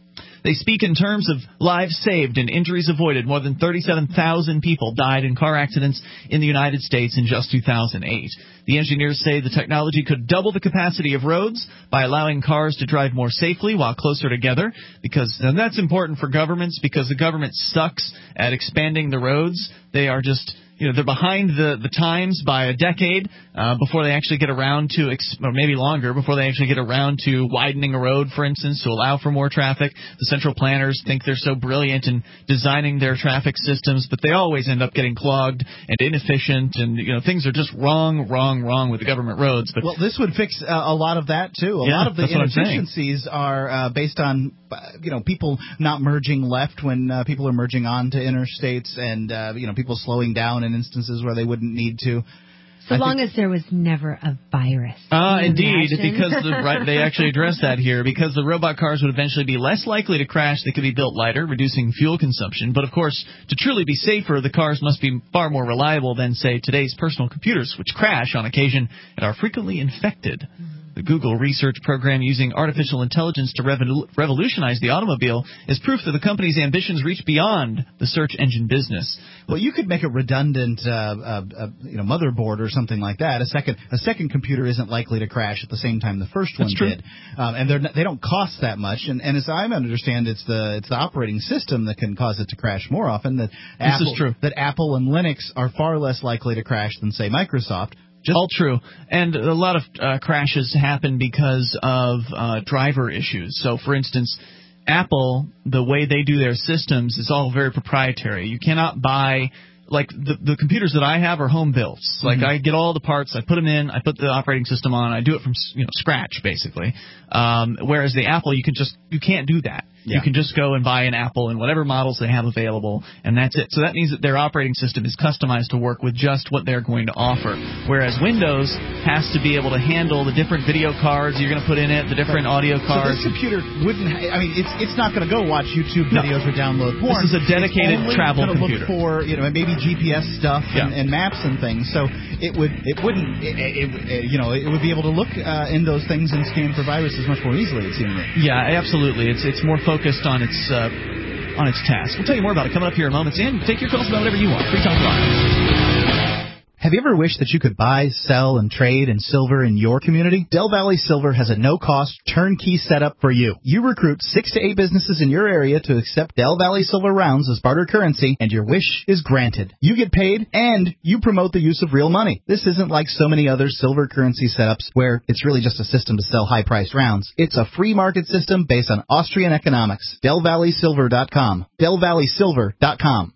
They speak in terms of lives saved and injuries avoided. More than thirty-seven thousand people died in car accidents in the United States in just two thousand eight. The engineers say the technology could double the capacity of roads by allowing cars to drive more safely while closer together, because and that's important for governments, because the government sucks at expanding the roads. They are just... You know, they're behind the, the times by a decade uh, before they actually get around to, ex- or maybe longer, before they actually get around to widening a road, for instance, to allow for more traffic. The central planners think they're so brilliant in designing their traffic systems, but they always end up getting clogged and inefficient, and, you know, things are just wrong, wrong, wrong with the government roads. But well, this would fix uh, a lot of that, too. A yeah, lot of the that's what I'm saying. inefficiencies are uh, based on, uh, you know, people not merging left when uh, people are merging onto interstates, and, uh, you know, people slowing down in instances where they wouldn't need to. So I long think, as there was never a virus. Ah, uh, indeed, imagine? because the, right, they actually address that here, because the robot cars would eventually be less likely to crash. They could be built lighter, reducing fuel consumption. But, of course, to truly be safer, the cars must be far more reliable than, say, today's personal computers, which crash on occasion and are frequently infected. The Google research program using artificial intelligence to revol- revolutionize the automobile is proof that the company's ambitions reach beyond the search engine business. Well, you could make a redundant, uh, uh, uh, you know, motherboard or something like that. A second, a second computer isn't likely to crash at the same time the first one That's true. did, um, and they're not, they don't cost that much. And, and as I understand, it's the it's the operating system that can cause it to crash more often. That this Apple, is true. That Apple and Linux are far less likely to crash than, say, Microsoft. Just all true. And a lot of uh, crashes happen because of uh, driver issues. So, for instance, Apple, the way they do their systems is all very proprietary. You cannot buy... Like, the the computers that I have are home built. Like, mm-hmm. I get all the parts, I put them in, I put the operating system on, I do it from, you know, scratch, basically. Um, whereas the Apple, you can just, you can't do that. Yeah. You can just go and buy an Apple in whatever models they have available, and that's it. So that means that their operating system is customized to work with just what they're going to offer. Whereas Windows has to be able to handle the different video cards you're going to put in it, the different right. audio cards. So this computer wouldn't, ha- I mean, it's it's not going to go watch YouTube videos no. or download porn. This is a dedicated it's travel only computer. Look for, you know, maybe G P S stuff yeah. and, and maps and things. So it would, it wouldn't, it, it, it, you know, it would be able to look uh, in those things and scan for viruses much more easily, it seems to me. Yeah, absolutely. It's it's more focused on its uh, on its task. We'll tell you more about it coming up here in moments. And take your calls about whatever you want. Free Talk Live. Have you ever wished that you could buy, sell, and trade in silver in your community? Del Valley Silver has a no-cost, turnkey setup for you. You recruit six to eight businesses in your area to accept Del Valley Silver rounds as barter currency, and your wish is granted. You get paid, and you promote the use of real money. This isn't like so many other silver currency setups where it's really just a system to sell high-priced rounds. It's a free market system based on Austrian economics. Del Valley Silver dot com. Del Valley Silver dot com.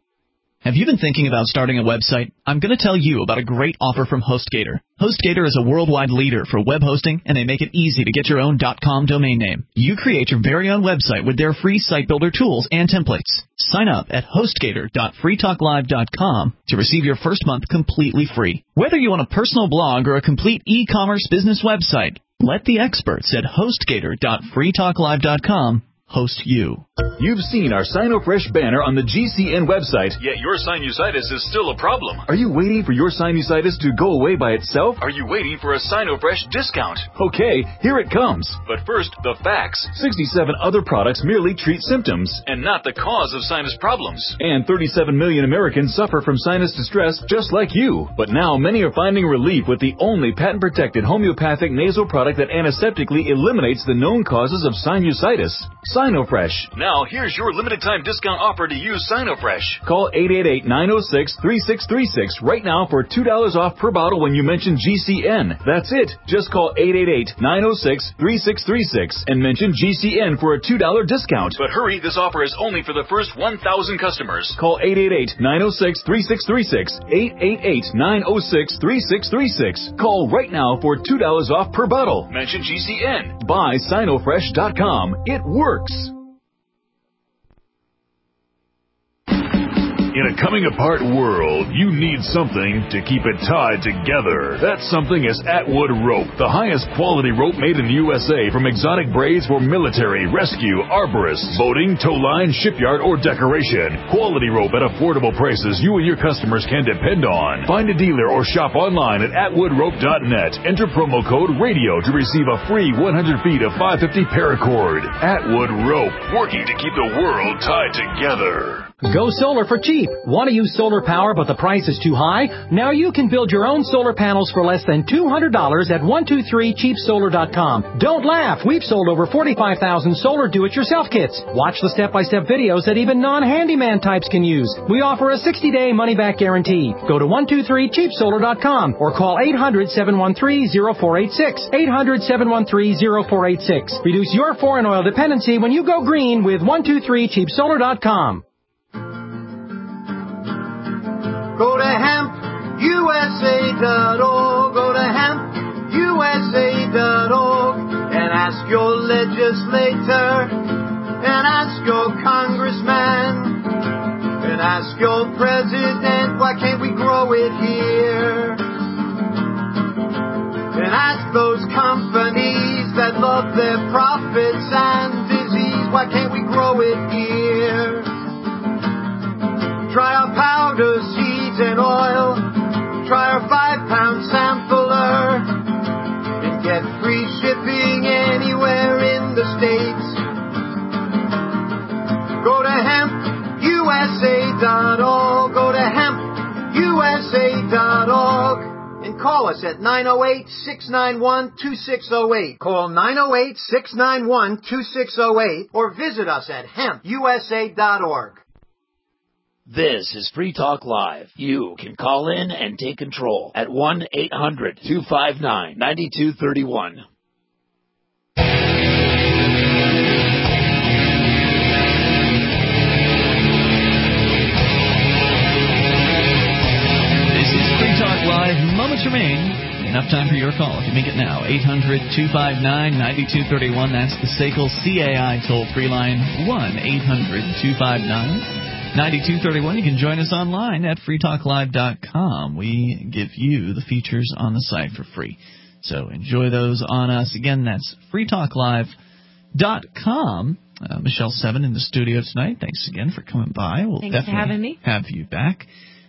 Have you been thinking about starting a website? I'm going to tell you about a great offer from HostGator. HostGator is a worldwide leader for web hosting, and they make it easy to get your own .com domain name. You create your very own website with their free site builder tools and templates. Sign up at HostGator dot free talk live dot com to receive your first month completely free. Whether you want a personal blog or a complete e-commerce business website, let the experts at HostGator dot free talk live dot com host you. You've seen our SinuFresh banner on the G C N website, yet your sinusitis is still a problem. Are you waiting for your sinusitis to go away by itself? Are you waiting for a SinuFresh discount? Okay, here it comes. But first, the facts. sixty-seven other products merely treat symptoms and not the cause of sinus problems. And thirty-seven million Americans suffer from sinus distress just like you. But now many are finding relief with the only patent-protected homeopathic nasal product that antiseptically eliminates the known causes of sinusitis. SinuFresh. Now, here's your limited-time discount offer to use SinuFresh. Call eight eight eight, nine oh six, three six three six right now for two dollars off per bottle when you mention G C N. That's it. Just call eight eight eight, nine oh six, three six three six and mention G C N for a two dollars discount. But hurry, this offer is only for the first one thousand customers. Call eight eight eight, nine oh six, three six three six, eight eight eight, nine oh six, three six three six. Call right now for two dollars off per bottle. Mention G C N. Buy Sinofresh dot com. It works. In a coming-apart world, you need something to keep it tied together. That something is Atwood Rope, the highest quality rope made in the U S A, from exotic braids for military, rescue, arborists, boating, tow line, shipyard, or decoration. Quality rope at affordable prices you and your customers can depend on. Find a dealer or shop online at atwood rope dot net. Enter promo code RADIO to receive a free one hundred feet of five fifty paracord. Atwood Rope, working to keep the world tied together. Go solar for cheap. Want to use solar power but the price is too high? Now you can build your own solar panels for less than two hundred dollars at one two three cheap solar dot com. Don't laugh. We've sold over forty-five thousand solar do-it-yourself kits. Watch the step-by-step videos that even non-handyman types can use. We offer a sixty-day money-back guarantee. Go to one two three cheap solar dot com or call eight hundred, seven one three, zero four eight six. eight hundred, seven one three, zero four eight six. Reduce your foreign oil dependency when you go green with one two three cheap solar dot com. Go to hemp U S A dot org. Go to hemp U S A dot org and ask your legislator and ask your congressman and ask your president, why can't we grow it here? And ask those companies that love their profits and disease, why can't we grow it here? Try our powder, seeds, and oil. Try our five-pound sampler. And get free shipping anywhere in the States. Go to hemp U S A dot org. Go to hemp U S A dot org. And call us at nine oh eight, six nine one, two six oh eight. Call nine oh eight, six nine one, two six oh eight or visit us at hemp U S A dot org. This is Free Talk Live. You can call in and take control at one eight hundred, two five nine, nine two three one. This is Free Talk Live. Moments remain. Enough time for your call. If you make it now, eight hundred, two five nine, nine two three one. That's the S A C L C A I toll-free line, one eight hundred, two five nine, nine two three one. You can join us online at free talk live dot com. We give you the features on the site for free. So enjoy those on us. Again, that's free talk live dot com. Uh, Michelle Seven in the studio tonight. Thanks again for coming by. We'll Thanks for definitely having me. have you back.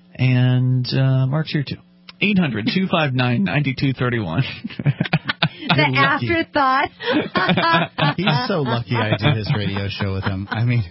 And uh, Mark's here, too. eight hundred, two five nine, nine two three one. The afterthought. He's so lucky I do his radio show with him. I mean...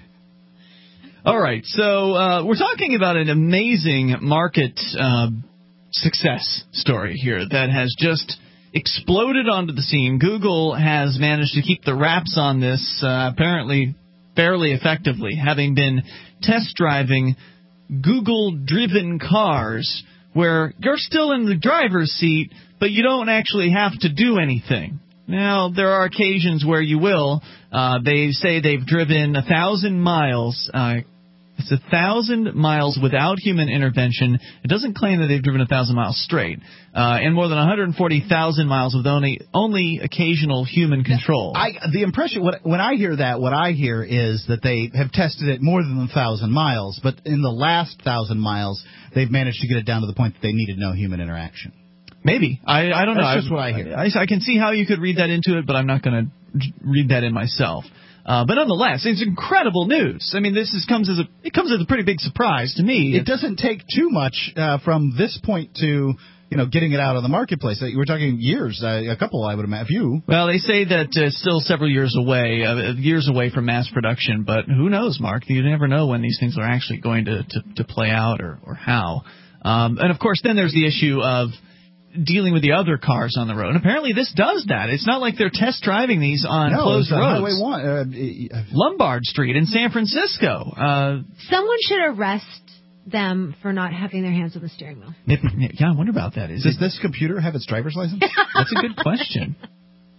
All right, so uh, we're talking about an amazing market uh, success story here that has just exploded onto the scene. Google has managed to keep the wraps on this uh, apparently fairly effectively, having been test driving Google-driven cars where you're still in the driver's seat, but you don't actually have to do anything. Now, there are occasions where you will. Uh, they say they've driven a thousand miles. Uh, it's a thousand miles without human intervention. It doesn't claim that they've driven a thousand miles straight, uh, and more than one hundred forty thousand miles with only only occasional human control. I, the impression what, when I hear that, what I hear is that they have tested it more than a thousand miles, but in the last thousand miles, they've managed to get it down to the point that they needed no human interaction. Maybe. I, I don't know. That's just I, what I hear. I, I can see how you could read that into it, but I'm not going to read that in myself. Uh, but nonetheless, it's incredible news. I mean, this is, comes as a it comes as a pretty big surprise to me. It doesn't take too much uh, from this point to, you know, getting it out on the marketplace. We're talking years, uh, a couple, I would imagine, a few. Well, they say that uh, it's still several years away, uh, years away from mass production. But who knows, Mark? You never know when these things are actually going to, to, to play out or, or how. Um, and, of course, then there's the issue of dealing with the other cars on the road. And apparently this does that. It's not like they're test driving these on no, closed roads. Highway one, uh, Lombard Street in San Francisco. Uh, Someone should arrest them for not having their hands on the steering wheel. Yeah, I wonder about that. Is Does it, this computer have its driver's license? That's a good question.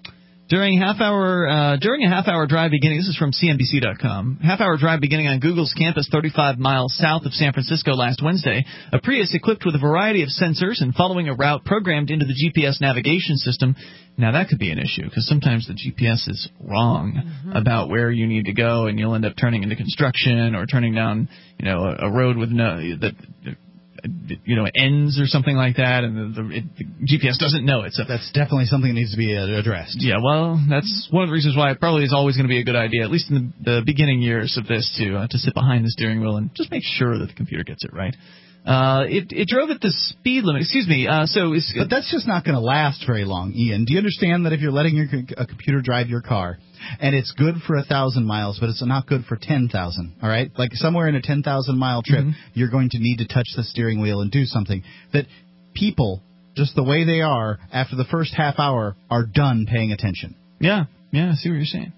During half hour uh, during a half-hour drive beginning, this is from C N B C dot com, half-hour drive beginning on Google's campus thirty-five miles south of San Francisco last Wednesday, a Prius equipped with a variety of sensors and following a route programmed into the G P S navigation system. Now, that could be an issue, because sometimes the G P S is wrong mm-hmm. about where you need to go, and you'll end up turning into construction or turning down, you know, a, a road with no that. you know, ends or something like that, and the, the, it, the G P S doesn't know it. So that's definitely something that needs to be addressed. Yeah, well, that's one of the reasons why it probably is always going to be a good idea, at least in the, the beginning years of this, to uh, to sit behind the steering wheel and just make sure that the computer gets it right. Uh, it, it drove at the speed limit. Excuse me. Uh, so, it's, but that's just not going to last very long, Ian. Do you understand that if you're letting your a computer drive your car, and it's good for a thousand miles, but it's not good for ten thousand? All right, like somewhere in a ten thousand mile trip, mm-hmm. you're going to need to touch the steering wheel and do something that people, just the way they are, after the first half hour, are done paying attention. Yeah, yeah. I see what you're saying.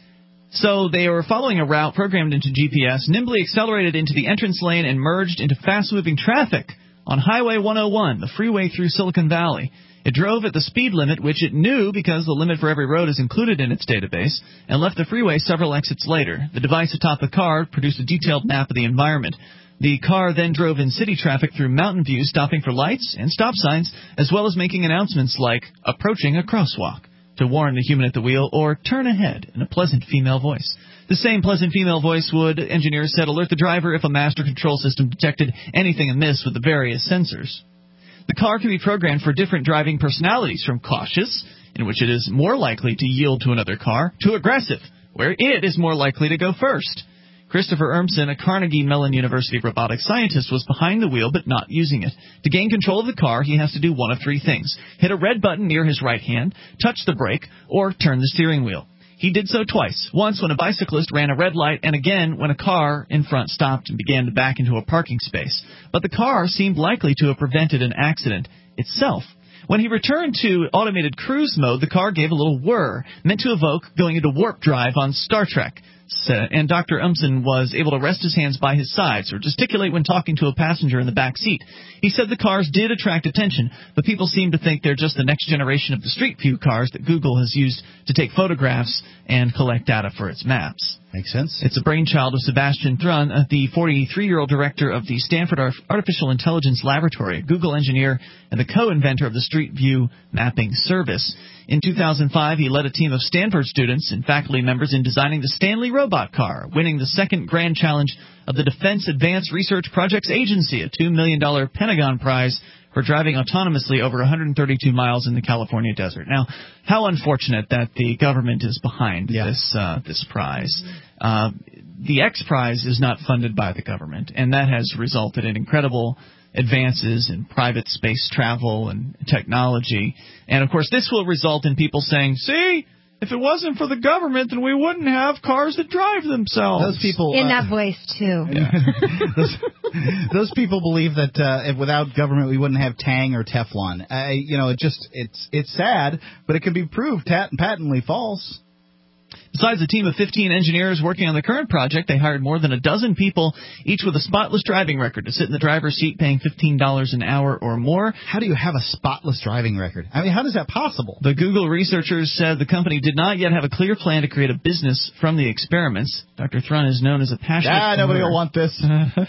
So they were following a route programmed into G P S, nimbly accelerated into the entrance lane, and merged into fast-moving traffic on Highway one oh one, the freeway through Silicon Valley. It drove at the speed limit, which it knew because the limit for every road is included in its database, and left the freeway several exits later. The device atop the car produced a detailed map of the environment. The car then drove in city traffic through Mountain View, stopping for lights and stop signs, as well as making announcements like, approaching a crosswalk, to warn the human at the wheel, or turn ahead in a pleasant female voice. The same pleasant female voice would, engineers said, alert the driver if a master control system detected anything amiss with the various sensors. The car can be programmed for different driving personalities, from cautious, in which it is more likely to yield to another car, to aggressive, where it is more likely to go first. Christopher Urmson, a Carnegie Mellon University robotics scientist, was behind the wheel but not using it. To gain control of the car, he has to do one of three things: hit a red button near his right hand, touch the brake, or turn the steering wheel. He did so twice, once when a bicyclist ran a red light, and again when a car in front stopped and began to back into a parking space. But the car seemed likely to have prevented an accident itself. When he returned to automated cruise mode, the car gave a little whir, meant to evoke going into warp drive on Star Trek. And Doctor Umsen was able to rest his hands by his sides or gesticulate when talking to a passenger in the back seat. He said the cars did attract attention, but people seem to think they're just the next generation of the Street View cars that Google has used to take photographs and collect data for its maps. Makes sense. It's a brainchild of Sebastian Thrun, the forty-three-year-old director of the Stanford Artificial Intelligence Laboratory, a Google engineer and the co-inventor of the Street View mapping service. In two thousand five, he led a team of Stanford students and faculty members in designing the Stanley robot car, winning the second grand challenge of the Defense Advanced Research Projects Agency, a two million dollars Pentagon prize for driving autonomously over one hundred thirty-two miles in the California desert. Now, how unfortunate that the government is behind yeah. this uh, this prize. Uh, the X Prize is not funded by the government, and that has resulted in incredible advances in private space travel and technology. And, of course, this will result in people saying, see, if it wasn't for the government, then we wouldn't have cars that drive themselves. Those people in uh, that voice too. Yeah. those, those people believe that uh, if without government we wouldn't have Tang or Teflon. Uh, you know, it just it's it's sad, but it can be proved tat- patently false. Besides a team of fifteen engineers working on the current project, they hired more than a dozen people, each with a spotless driving record, to sit in the driver's seat paying fifteen dollars an hour or more. How do you have a spotless driving record? I mean, how is that possible? The Google researchers said the company did not yet have a clear plan to create a business from the experiments. Doctor Thrun is known as a passionate... Ah, nobody will want this.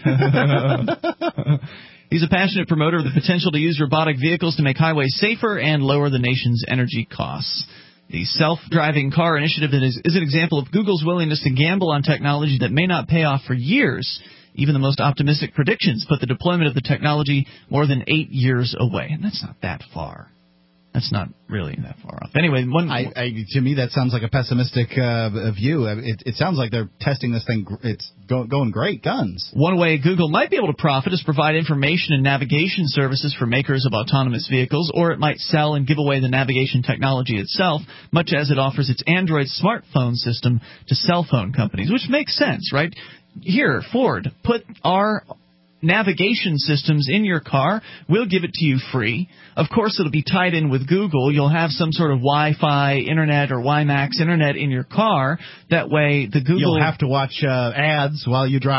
He's a passionate promoter of the potential to use robotic vehicles to make highways safer and lower the nation's energy costs. The self-driving car initiative is, is an example of Google's willingness to gamble on technology that may not pay off for years. Even the most optimistic predictions put the deployment of the technology more than eight years away. And that's not that far. That's not really that far off. Anyway, one I, I, to me that sounds like a pessimistic uh, view. It, it sounds like they're testing this thing. It's go, going great guns. One way Google might be able to profit is provide information and navigation services for makers of autonomous vehicles, or it might sell and give away the navigation technology itself, much as it offers its Android smartphone system to cell phone companies, which makes sense, right? Here, Ford, put our navigation systems in your car. We'll give it to you free. Of course, it'll be tied in with Google. You'll have some sort of Wi-Fi internet or WiMAX internet in your car. That way, the Google... You'll have to watch uh, ads while you drive.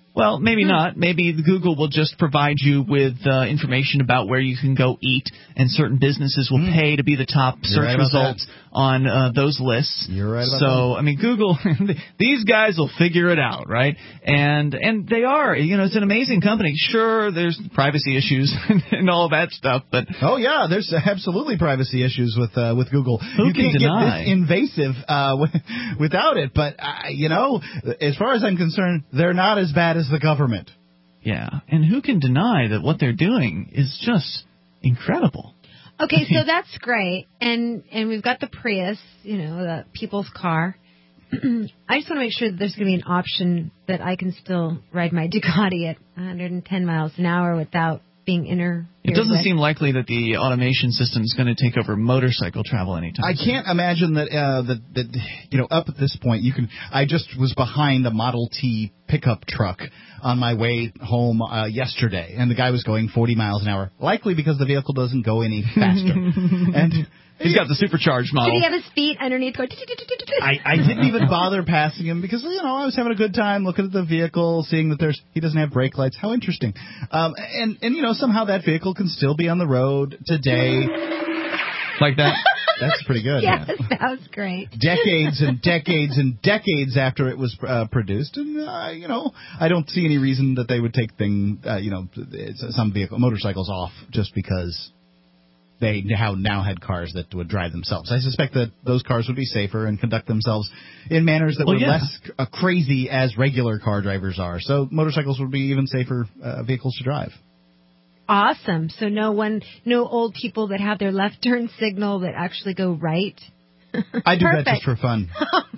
Well, maybe not. Maybe Google will just provide you with uh, information about where you can go eat, and certain businesses will mm. pay to be the top You're search right results on uh, those lists. You're right about so, that. So, I mean, Google, these guys will figure it out, right? And and they are. You know, it's an amazing company. Sure, there's privacy issues and all that stuff, but oh yeah, there's absolutely privacy issues with uh, with Google. Who you can can't deny? get this invasive uh, without it. But uh, you know, as far as I'm concerned, they're not as bad as the government. Yeah, and who can deny that what they're doing is just incredible? Okay, so that's great, and and we've got the Prius, you know, the people's car. I just want to make sure that there's going to be an option that I can still ride my Ducati at one hundred ten miles an hour without being interfered It doesn't with. seem likely that the automation system is going to take over motorcycle travel anytime I soon. can't imagine that, uh, that, that, you know, up at this point, you can. I just was behind a Model T pickup truck on my way home uh, yesterday, and the guy was going forty miles an hour, likely because the vehicle doesn't go any faster. and He's got the supercharged model. Did he have his feet underneath going... I, I didn't even bother passing him because, you know, I was having a good time looking at the vehicle, seeing that there's he doesn't have brake lights. How interesting. Um, and, and, you know, somehow that vehicle can still be on the road today. Like that? That's pretty good. Yes, yeah. that was great. Decades and decades and decades after it was uh, produced, and uh, you know, I don't see any reason that they would take thing, uh, you know, some vehicle motorcycles off just because they now now had cars that would drive themselves. I suspect that those cars would be safer and conduct themselves in manners that well, were yeah. less uh, crazy as regular car drivers are. So motorcycles would be even safer uh, vehicles to drive. Awesome. So no one, no old people that have their left turn signal that actually go right. I do Perfect. that just for fun.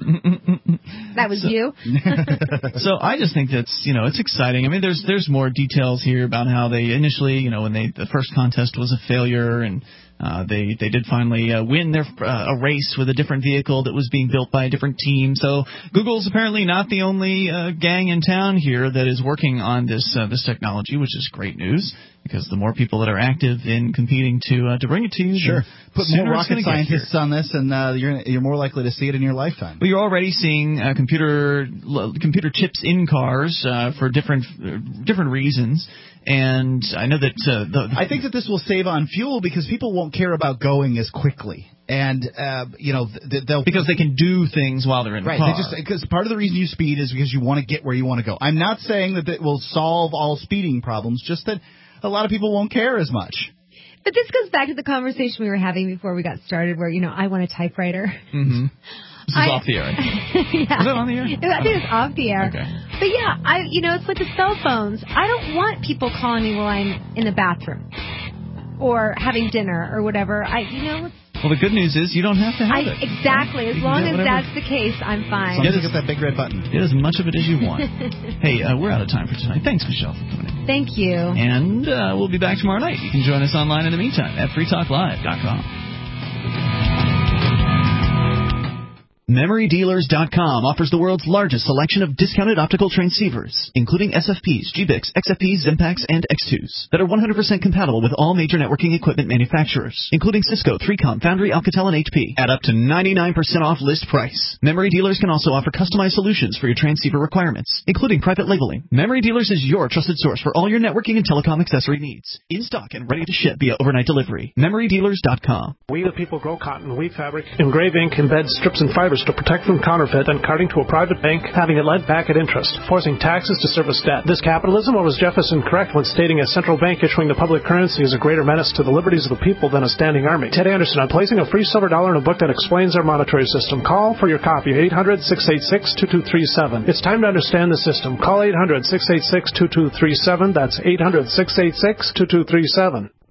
That was so, you. So I just think that's, you know, it's exciting. I mean, there's there's more details here about how they initially, you know, when they the first contest was a failure, and uh, they they did finally uh, win their uh, a race with a different vehicle that was being built by a different team. So Google's apparently not the only uh, gang in town here that is working on this uh, this technology, which is great news. Because the more people that are active in competing to uh, to bring it to you, sure, put more rocket scientists here. on this, and uh, you're you're more likely to see it in your lifetime. Well, you're already seeing uh, computer l- computer chips in cars uh, for different uh, different reasons, and I know that uh, the, I think that this will save on fuel because people won't care about going as quickly, and uh, you know th- they'll because they can do things while they're in right. the car. They just because part of the reason you speed is because you want to get where you want to go. I'm not saying that it will solve all speeding problems, just that a lot of people won't care as much. But this goes back to the conversation we were having before we got started where, you know, I want a typewriter. Mm-hmm. This is I, off the air. Yeah. Is that on the air? I think it's off the air. Okay. But yeah, I you know, it's like the cell phones. I don't want people calling me while I'm in the bathroom or having dinner or whatever. I you know, it's Well, the good news is you don't have to have I, it. Exactly. As long as that's the case, I'm fine. As long as you get that big red button. Get as much of it as you want. Hey, uh, we're out of time for tonight. Thanks, Michelle, for coming in. Thank you. And uh, we'll be back tomorrow night. You can join us online in the meantime at free talk live dot com. Memory Dealers dot com offers the world's largest selection of discounted optical transceivers, including S F Ps, G B I Cs, X F Ps, Zimpax, and X twos, that are one hundred percent compatible with all major networking equipment manufacturers, including Cisco, three com, Foundry, Alcatel, and H P, at up to ninety-nine percent off list price. Memory Dealers can also offer customized solutions for your transceiver requirements, including private labeling. Memory Dealers is your trusted source for all your networking and telecom accessory needs, in stock and ready to ship via overnight delivery. Memory Dealers dot com. We the people grow cotton, weave fabric, engrave ink, embed strips and fibers to protect from counterfeit, and carting to a private bank, having it lent back at interest, forcing taxes to service debt. This capitalism, or was Jefferson correct when stating a central bank issuing the public currency is a greater menace to the liberties of the people than a standing army? Ted Anderson, I'm placing a free silver dollar in a book that explains our monetary system. Call for your copy, eight hundred, six eight six, two two three seven. It's time to understand the system. Call eight hundred, six eight six, two two three seven. That's eight hundred, six eight six, two two three seven.